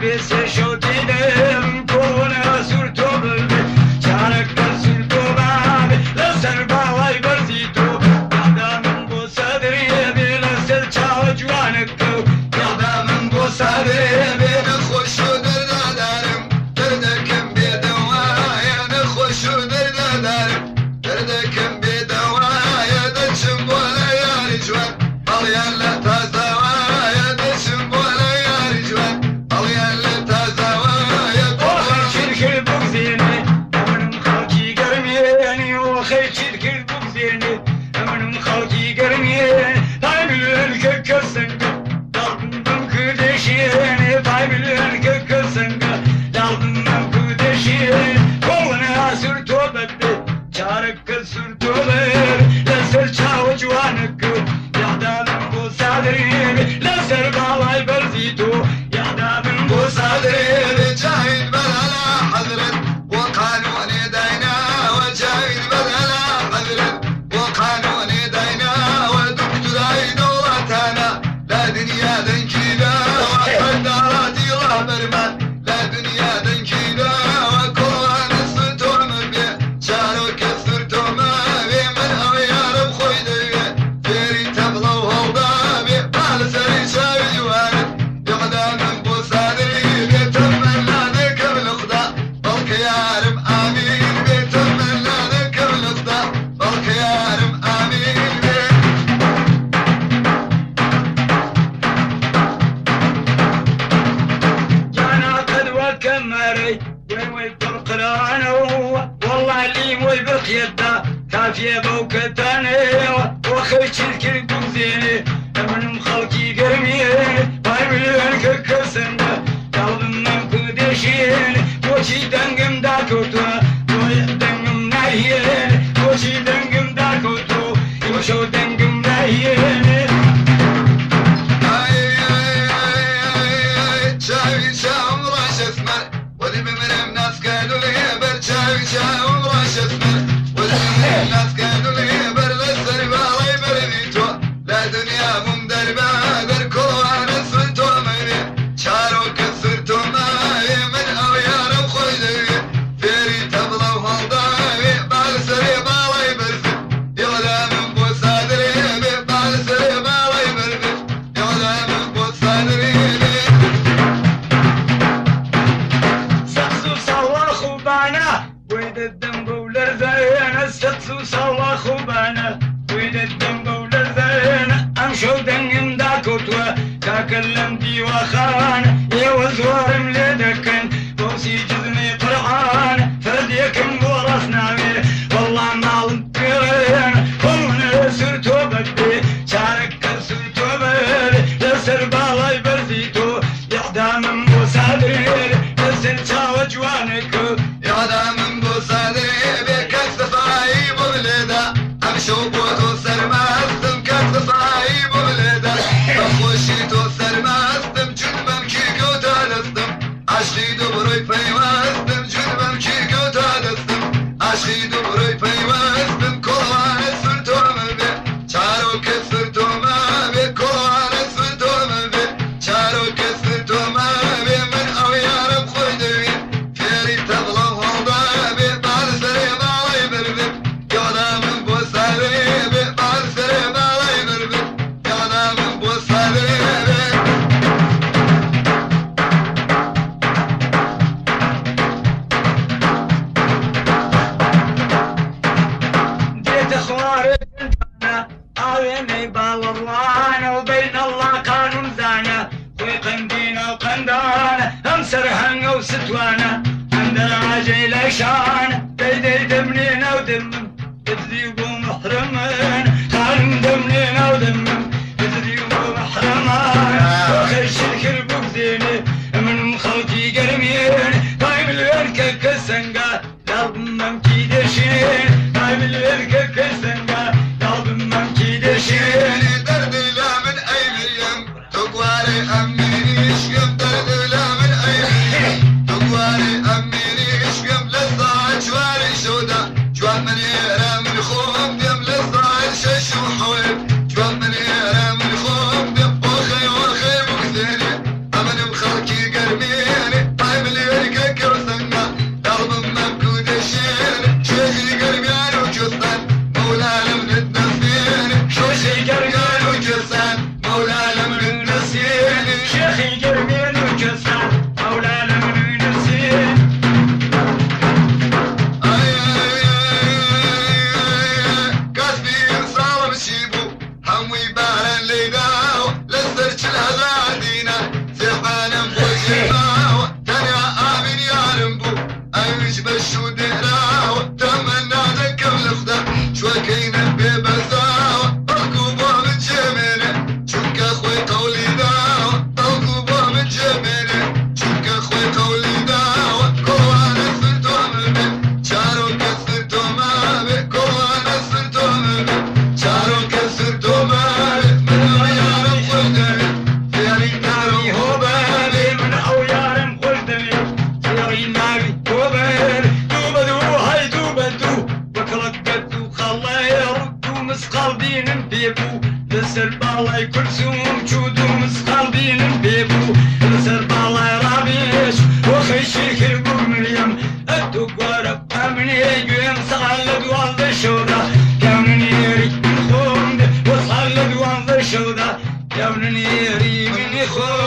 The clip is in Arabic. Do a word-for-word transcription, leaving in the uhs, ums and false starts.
كافية بوكتاني وخيش الكل زيني من مخلقي قرمي بايملين ككسنة قلب من كدشين وشي دنقم داكوتو ويدنقم نايين وشي دنقم داكوتو وشو دنقم نايين شاوي شاوم راش اسمر ولي بمرم ناس قالوا لي بر شاوي شاوم راش اسمر الناس كانوا لي برلسر بالي برنيتو لا دنيا ممدربة دركو انا سنتو مني شارو كسرتو ماي من اويار وخويلي فيري تبلا وهالضاوي بالسري بالي برفت يغلا من بو صادري بالسري بالي برفت يغلا من بو صادري سقسو صواخ وبانا ويد الدنب ولرزين السقسو صواخ وبانا ويد الدنب ولرزين امشو دنقم داكوتوا كاكلمتي وخان يوزور مليدكن بوسي جزمي قرعان فرديكم ورسنا مير والله ما لنكرين ومن سرتو بدي شارك سرتو بدي لسر بالاي برزيتو يعدام مصادرين لسر تاو جوانكو يعدام مصادرين شو بوتو سرماستم كات صايب ولدا بخوشيتو سرماستم جنبم كيكو تالستم عشقي دبروي بيواستم جنبم كيكو تالستم عشقي دبروي بيواستم كوانا سرتو مبي چارو كسرتو مبي كوانا سرتو مبي چارو كسرتو مبي من اويارم خويدوي فيري تبلو هالضابي بالسري بالي بربي يودا من وبين الله قانون زانا وقندينا وقندانا امسرهن وستوانا عندنا عجيل شان بيدي دمنينا ودمم تذيبوا محرمين خان دمنينا ودمم تذيبوا محرمين وخيش الكرب بزيني من مخلقي قرمين دايم الوركة كسنقا لابمم كيدشين دايم الوركة كسنقا لابمم كيدشين جوان من يرام الخوف يملى الضايل شش وحويب جوان من باڵای کورسوم چودوم سقاڵبینم پێبوو لەسەر باڵای ڕابێش بۆ خەیشی کردبوو مریم ئەتو گوارە ئەمنێ گوێم سەعال لە دوانزە شەودا پیاونێری من خۆم بۆ سەعال لە دوانزە شەودا پیاونێری منی خۆم